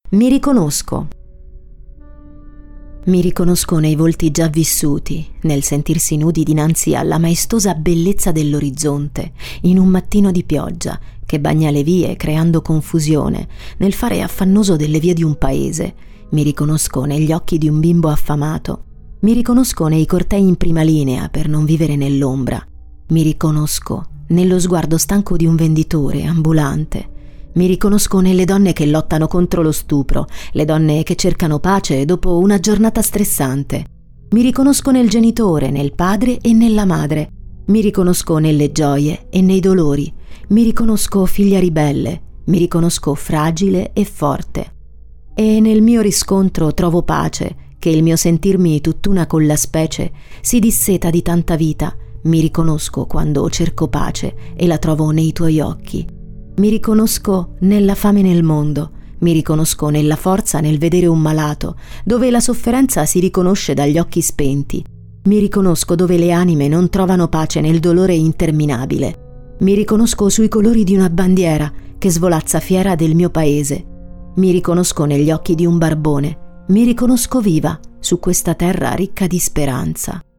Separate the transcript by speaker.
Speaker 1: Mi riconosco. Mi riconosco nei volti già vissuti, nel sentirsi nudi dinanzi alla maestosa bellezza dell'orizzonte, in un mattino di pioggia che bagna le vie creando confusione, nel fare affannoso delle vie di un paese. Mi riconosco negli occhi di un bimbo affamato. Mi riconosco nei cortei in prima linea per non vivere nell'ombra. Mi riconosco nello sguardo stanco di un venditore ambulante. Mi riconosco nelle donne che lottano contro lo stupro, le donne che cercano pace dopo una giornata stressante. Mi riconosco nel genitore, nel padre e nella madre. Mi riconosco nelle gioie e nei dolori. Mi riconosco figlia ribelle. Mi riconosco fragile e forte. E nel mio riscontro trovo pace, che il mio sentirmi tutt'una con la specie si disseta di tanta vita. Mi riconosco quando cerco pace e la trovo nei tuoi occhi. Mi riconosco nella fame nel mondo, mi riconosco nella forza nel vedere un malato, dove la sofferenza si riconosce dagli occhi spenti. Mi riconosco dove le anime non trovano pace nel dolore interminabile. Mi riconosco sui colori di una bandiera che svolazza fiera del mio paese. Mi riconosco negli occhi di un barbone. Mi riconosco viva su questa terra ricca di speranza.